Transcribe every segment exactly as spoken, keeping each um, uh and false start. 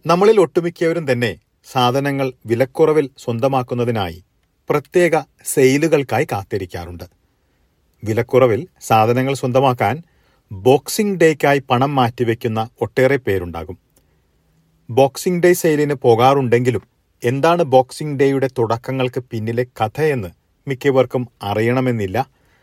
നമ്മളിൽ ഒട്ടുമിക്കവരും തന്നെ സാധനങ്ങൾ വിലക്കുറവിൽ സ്വന്തമാക്കുന്നതിനായി പ്രത്യേക സെയിലുകൾക്കായി കാത്തിരിക്കാറുണ്ട്. വിലക്കുറവിൽ സാധനങ്ങൾ സ്വന്തമാക്കാൻ ബോക്സിംഗ് ഡേക്കായി പണം മാറ്റിവെക്കുന്ന ഒട്ടേറെ പേരുണ്ടാകും. ബോക്സിംഗ് ഡേ സെയിലിന് പോകാറുണ്ടെങ്കിലും എന്താണ് ബോക്സിംഗ് ഡേയുടെ തുടക്കങ്ങൾക്ക് പിന്നിലെ കഥയെന്ന് മിക്കവർക്കും അറിയണമെന്നില്ല.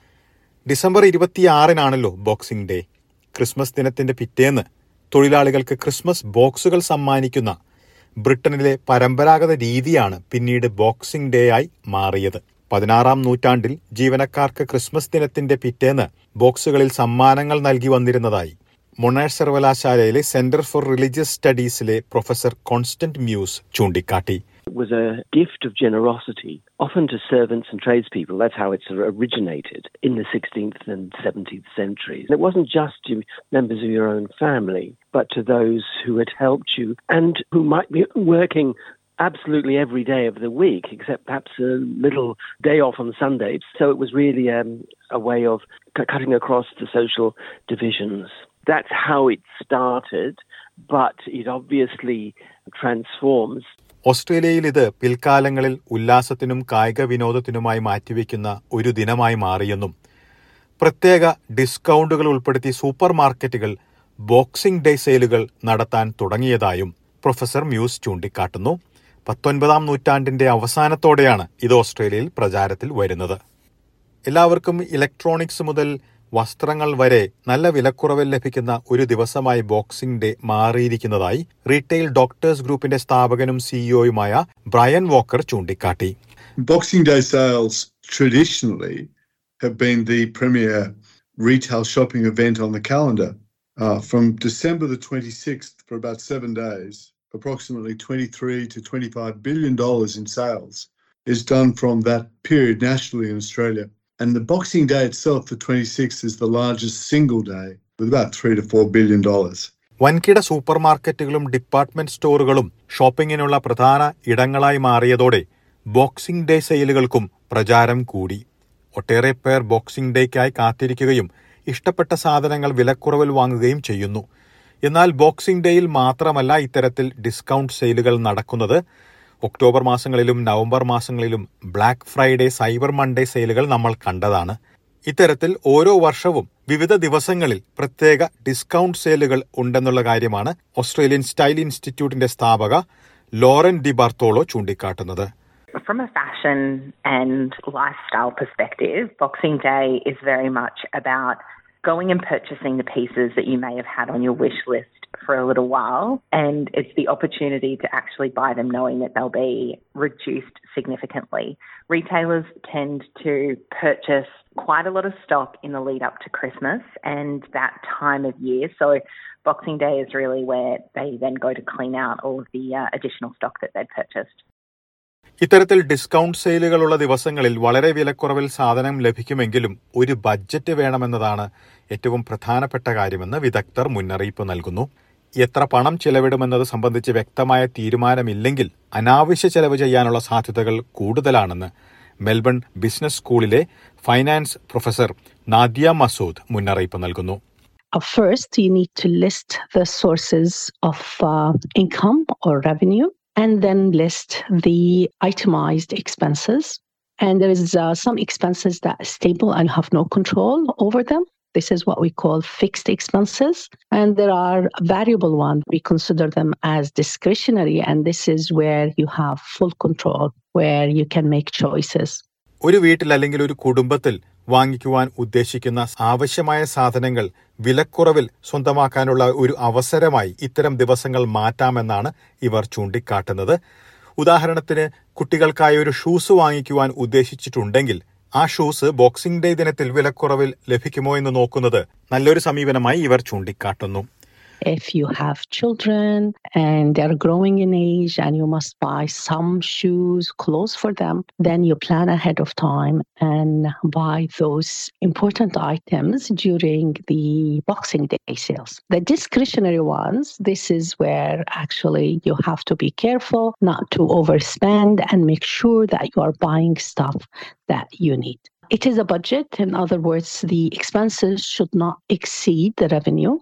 ഡിസംബർ ഇരുപത്തിയാറിനാണല്ലോ ബോക്സിംഗ് ഡേ. ക്രിസ്മസ് ദിനത്തിന്റെ പിറ്റേന്ന് തൊഴിലാളികൾക്ക് ക്രിസ്മസ് ബോക്സുകൾ സമ്മാനിക്കുന്ന ബ്രിട്ടനിലെ പരമ്പരാഗത രീതിയാണ് പിന്നീട് ബോക്സിംഗ് ഡേ ആയി മാറിയത്. പതിനാറാം നൂറ്റാണ്ടിൽ ജീവനക്കാർക്ക് ക്രിസ്മസ് ദിനത്തിന്റെ പിറ്റേന്ന് ബോക്സുകളിൽ സമ്മാനങ്ങൾ നൽകി വന്നിരുന്നതായി മൊണാഷ് സർവകലാശാലയിലെ സെന്റർ ഫോർ റിലീജിയസ് സ്റ്റഡീസിലെ പ്രൊഫസർ കോൺസ്റ്റന്റ് മ്യൂസ് ചൂണ്ടിക്കാട്ടി. It was a gift of generosity, often to servants and tradespeople. That's how it's originated in the sixteenth and seventeenth centuries. And it wasn't just to members of your own family, but to those who had helped you and who might be working absolutely every day of the week, except perhaps a little day off on Sundays. So it was really um, a way of c- cutting across the social divisions. That's how it started, but it obviously transforms. ഓസ്ട്രേലിയയിൽ ഇത് പിൽക്കാലങ്ങളിൽ ഉല്ലാസത്തിനും കായിക വിനോദത്തിനുമായി മാറ്റിവെക്കുന്ന ഒരു ദിനമായി മാറിയെന്നും പ്രത്യേക ഡിസ്കൗണ്ടുകൾ ഉൾപ്പെടുത്തി super മാർക്കറ്റുകൾ boxing day സെയിലുകൾ നടത്താൻ തുടങ്ങിയതായും പ്രൊഫസർ മ്യൂസ് ചൂണ്ടിക്കാട്ടുന്നു. പത്തൊൻപതാം നൂറ്റാണ്ടിന്റെ അവസാനത്തോടെയാണ് ഇത് ഓസ്ട്രേലിയയിൽ പ്രചാരത്തിൽ വരുന്നത്. എല്ലാവർക്കും ഇലക്ട്രോണിക്സ് മുതൽ വസ്ത്രങ്ങൾ വരെ നല്ല വിലക്കുറവിൽ ലഭിക്കുന്ന ഒരു ദിവസമായി ബോക്സിംഗ് ഡേ മാറിയിരിക്കുന്നതായി റീറ്റെയിൽ ഡോക്ടേഴ്സ് ഗ്രൂപ്പിന്റെ സ്ഥാപകനും സിഇഒയുമായ ബ്രയൻ വോക്കർ ചൂണ്ടിക്കാട്ടി. Boxing Day sales traditionally have been the premier retail shopping event on the calendar. Uh, from December the twenty-sixth for about seven days, approximately twenty-three to twenty-five billion dollars in sales is done from that period nationally in Australia. And the Boxing Day itself, the twenty-sixth, is the largest single day with about three to four billion dollars. വൻകിട super മാർക്കറ്റുകളും department സ്റ്റോറുകളും ഷോപ്പിങ്ങിനുള്ള പ്രധാന ഇടങ്ങളായി മാറിയതോടെ boxing day സെയിലുകൾക്കും പ്രചാരം കൂടി. ഒട്ടേറെ പേർ ബോക്സിംഗ് ഡേക്കായി കാത്തിരിക്കുകയും ഇഷ്ടപ്പെട്ട സാധനങ്ങൾ വിലക്കുറവിൽ വാങ്ങുകയും ചെയ്യുന്നു. എന്നാൽ ബോക്സിംഗ് ഡേയിൽ മാത്രമല്ല ഇത്തരത്തിൽ ഡിസ്കൗണ്ട് സെയിലുകൾ നടക്കുന്നത്. ഒക്ടോബർ മാസങ്ങളിലും നവംബർ മാസങ്ങളിലും ബ്ലാക്ക് ഫ്രൈഡേ, സൈബർ മൺഡേ സെയിലുകൾ നമ്മൾ കണ്ടതാണ്. ഇത്തരത്തിൽ ഓരോ വർഷവും വിവിധ ദിവസങ്ങളിൽ പ്രത്യേക ഡിസ്കൗണ്ട് സെയിലുകൾ ഉണ്ടെന്നുള്ള കാര്യമാണ് ഓസ്ട്രേലിയൻ സ്റ്റൈൽ ഇൻസ്റ്റിറ്റ്യൂട്ടിന്റെ സ്ഥാപക ലോറൻ ഡി ബാർത്തോളോ ചൂണ്ടിക്കാട്ടുന്നത്. From a fashion and lifestyle perspective, Boxing Day is very much about going and purchasing the pieces that you may have had on your wish list for a little while, and it's the opportunity to actually buy them knowing that they'll be reduced significantly. Retailers tend to purchase quite a lot of stock in the lead up to Christmas and that time of year, so Boxing Day is really where they then go to clean out all of the uh, additional stock that they'd purchased. ഇത്തരത്തിൽ discount സെയിലുകളുള്ള ദിവസങ്ങളിൽ വളരെ വിലക്കുറവിൽ സാധനം ലഭിക്കുമെങ്കിലും ഒരു budget വേണമെന്നതാണ് ഏറ്റവും പ്രധാനപ്പെട്ട കാര്യമെന്ന് വിദഗ്ധർ മുന്നറിയിപ്പ് നൽകുന്നു. എത്ര പണം ചെലവിടുമെന്നത് സംബന്ധിച്ച് വ്യക്തമായ തീരുമാനമില്ലെങ്കിൽ അനാവശ്യ ചെലവ് ചെയ്യാനുള്ള സാധ്യതകൾ കൂടുതലാണെന്ന് മെൽബൺ ബിസിനസ് സ്കൂളിലെ ഫൈനാൻസ് പ്രൊഫസർ നാദിയ മസൂദ് മുന്നറിയിപ്പ് നൽകുന്നു. First, you need to list the sources of uh, income or revenue, and then list the itemized expenses. And there is uh, some expenses that are stable and have no control over them. This is what we call fixed expenses. And there are variable ones. We consider them as discretionary, and this is where you have full control, where you can make choices. ഒരു വീട്ടിൽ അല്ലെങ്കിൽ ഒരു കുടുംബത്തിൽ വാങ്ങിക്കുവാൻ ഉദ്ദേശിക്കുന്ന ആവശ്യമായ സാധനങ്ങൾ വിലക്കുറവിൽ സ്വന്തമാക്കാനുള്ള ഒരു അവസരമായി ഇത്തരം ദിവസങ്ങൾ മാറ്റാമെന്നാണ് ഇവർ ചൂണ്ടിക്കാട്ടുന്നത്. ഉദാഹരണത്തിന് കുട്ടികൾക്കായി ഒരു ഷൂസ് വാങ്ങിക്കുവാൻ ഉദ്ദേശിച്ചിട്ടുണ്ടെങ്കിൽ ആ ഷൂസ് ബോക്സിംഗ് ഡേ ദിനത്തിൽ വിലക്കുറവിൽ ലഭിക്കുമോ എന്ന് നോക്കുന്നത് നല്ലൊരു സമീപനമായി ഇവർ ചൂണ്ടിക്കാട്ടുന്നു. If you have children and they're growing in age and you must buy some shoes, clothes for them, then you plan ahead of time and buy those important items during the Boxing Day sales. The discretionary ones, this is where actually you have to be careful not to overspend and make sure that you are buying stuff that you need. It is a budget. In other words, the expenses should not exceed the revenue.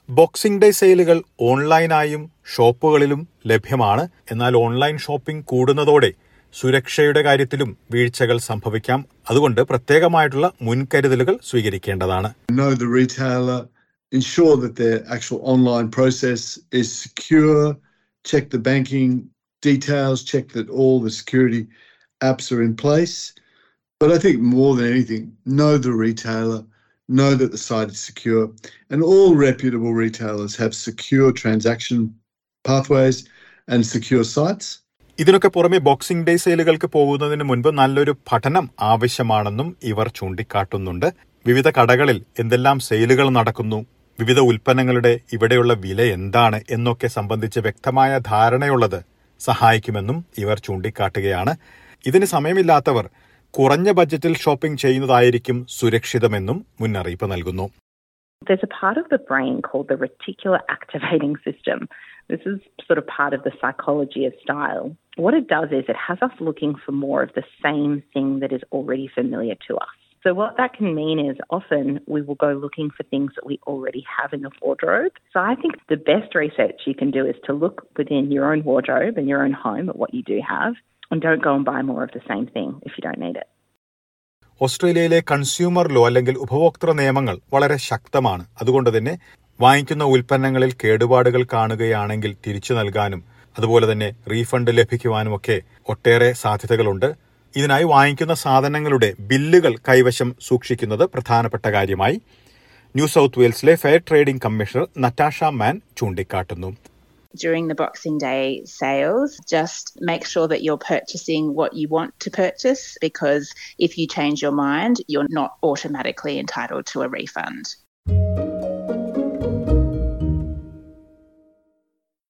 Boxing day സെയിലുകൾ ഓൺലൈനായും ഷോപ്പുകളിലും ലഭ്യമാണ്. എന്നാൽ online shopping കൂടുന്നതോടെ സുരക്ഷയുടെ കാര്യത്തിലും വീഴ്ചകൾ സംഭവിക്കാം. അതുകൊണ്ട് പ്രത്യേകമായിട്ടുള്ള മുൻകരുതലുകൾ സ്വീകരിക്കേണ്ടതാണ്. Know the retailer, ensure that their actual online process is secure, check the banking details, check that all the security apps are in place. But I think more than anything, know the retailer, know that the site is secure, and all reputable retailers have secure transaction pathways and secure sites. ഇതിനൊക്കെ പുറമെ boxing day സെയിലുകൾക്ക് പോകുന്നതിന് മുൻപ് നല്ലൊരു പഠനം ആവശ്യമാണെന്നും ഇവർ ചൂണ്ടിക്കാട്ടുന്നുണ്ട്. വിവിധ കടകളിൽ എന്തെല്ലാം സെയിലുകൾ നടക്കുന്നു, വിവിധ ഉൽപ്പന്നങ്ങളുടെ ഇവിടെയുള്ള വില എന്താണ് എന്നൊക്കെ സംബന്ധിച്ച് വ്യക്തമായ ധാരണയുള്ളത് സഹായിക്കുമെന്നും ഇവർ ചൂണ്ടിക്കാട്ടുകയാണ്. ഇതിന് സമയമില്ലാത്തവർ കുറഞ്ഞ ബജറ്റിൽ ഷോപ്പിംഗ് ചെയ്യുന്നതായിരിക്കും സുരക്ഷിതമെന്നും മുന്നറിയിപ്പ് നൽകുന്നു. There's a part of the brain called the reticular activating system. This is sort of part of the psychology of style. What it does is it has us looking for more of the same thing that is already familiar to us. So what that can mean is often we will go looking for things that we already have in the wardrobe. So I think the best research you can do is to look within your own wardrobe and your own home at what you do have, and don't go and buy more of the same thing if you don't need it. ഓസ്ട്രേലിയയിലെ consumer law അല്ലെങ്കിൽ ഉപഭോക്തൃ നിയമങ്ങൾ വളരെ ശക്തമാണ്. അതുകൊണ്ട് തന്നെ വാങ്ങിക്കുന്ന ഉൽപ്പന്നങ്ങളിൽ കേടുപാടുകൾ കാണുകയാണെങ്കിൽ തിരിച്ചു നൽകാനും അതുപോലെ തന്നെ റീഫണ്ട് ലഭിക്കുവാനുമൊക്കെ ഒട്ടേറെ സാധ്യതകളുണ്ട്. ഇതിനായി വാങ്ങിക്കുന്ന സാധനങ്ങളുടെ ബില്ലുകൾ കൈവശം സൂക്ഷിക്കുന്നത് പ്രധാനപ്പെട്ട കാര്യമായി ന്യൂ സൗത്ത് വെയിൽസിലെ fair trading commissioner Natasha Mann ചൂണ്ടിക്കാട്ടുന്നു. During the Boxing Day sales, just make sure that you're purchasing what you want to purchase, because if you change your mind, you're not automatically entitled to a refund.